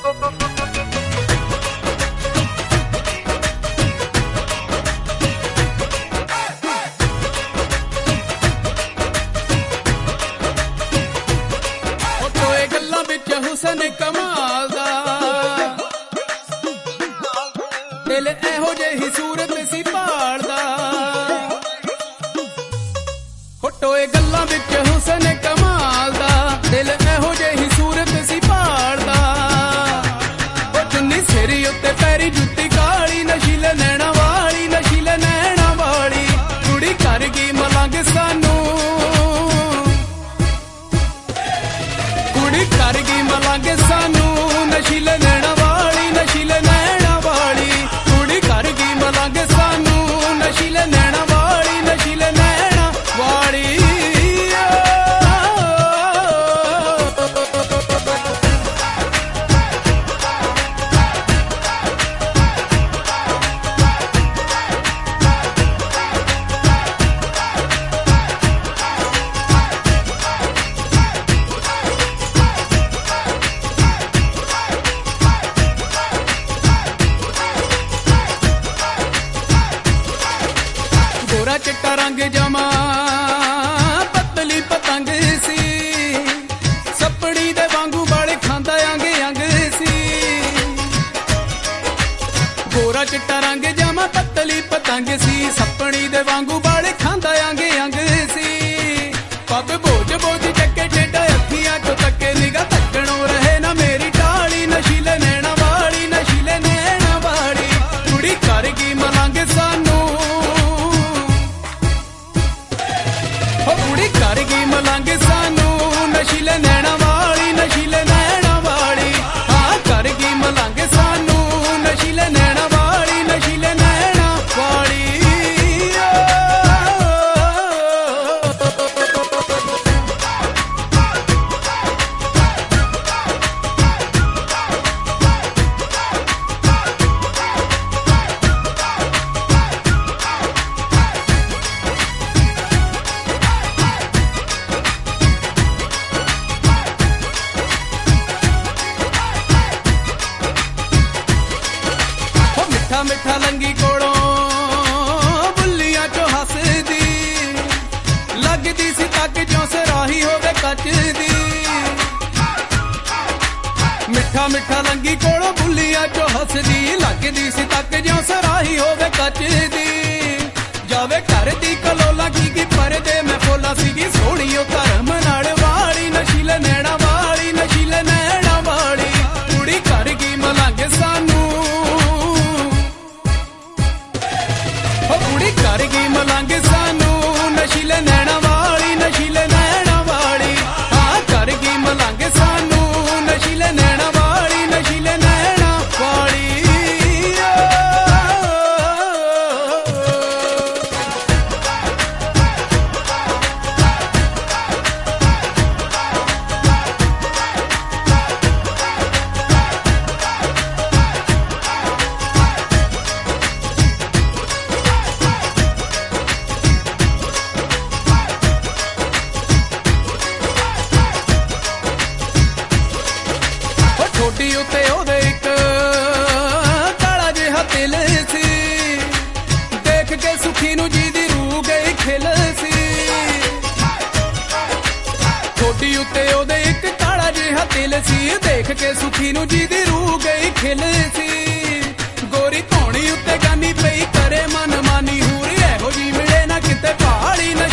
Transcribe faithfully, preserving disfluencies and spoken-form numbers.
हुसन कमाल दा दिल एहो जेही सूरत सी भालदा टोए गल्लां विच हुसन कमाल दा दिल एहो जेही सूरत सी भालदा चुन्नी सिर उत्ते पैरी जुत्ती काली नशीले नैना वाली नशीले नैना वाली कुड़ी कर गई मलंग सानू कुड़ी कर गई मलंग सानू नशीले नैना वाली नशीले नैना वाली कुड़ी कर गई मलंग सानू नशीले नैना वाली नशीले नैना वाली गोरा चिट्टा रंग जमा पतली पतंग सी सपड़ी दे वांगू बाले खांदा अंग अंग सी गोरा चिट्टा रंग जमा पतली पतंग सी सपड़ी दे वांगू बाले खांदा अंग अंग सी पग बोझ बोझ चक्के टेढ़ा अखियां चो तके निगाह तकणो रहे ना मेरी टाली नशीले नैना वाली नशीले नैना वाली कुड़ी कर गई मलंग सानू कुड़ी कर गई मलंग सानू नशीले नैना वाली नशीले नैना वाली हाँ कर गई मलंग सानू नशीले नैना वाली नशीले नैना वाली मिठा मिठा लंगी कोलों बुल्लियां चो हसदी लगदी सी तक जो सराही होवे कच दी मिठा मिठा लंगी कोलों बुल्लियां चो हसदी लगदी सी तक जो सराही होवे कच दी जावे घर दी कलोला की की परदे मैं फोला सीगी सोहणियो धर्म नाल वाली नशीले नैना वाली नशीले नैना वाली कुड़ी कर गई मलंग सानू कुड़ी कर गई मलंग सानू नशीले नैना वाली नशीले नैना वाली हाँ कर गई मलंग सानू नशीले नैना वाली नशीले नैना वाली छोटी उत्ते ओदे इक काला जिहा तिल सी देख के सुखी नू जी दी रूह गई खिल सी छोटी उत्ते ओदे इक काला जिहा तिल सी देख के सुखी नू जी दी रूह गई खिल सी गोरी धौणी उत्ते गानी पई करे मन मानी हूरी एहो जी मिले ना किते पहाड़ी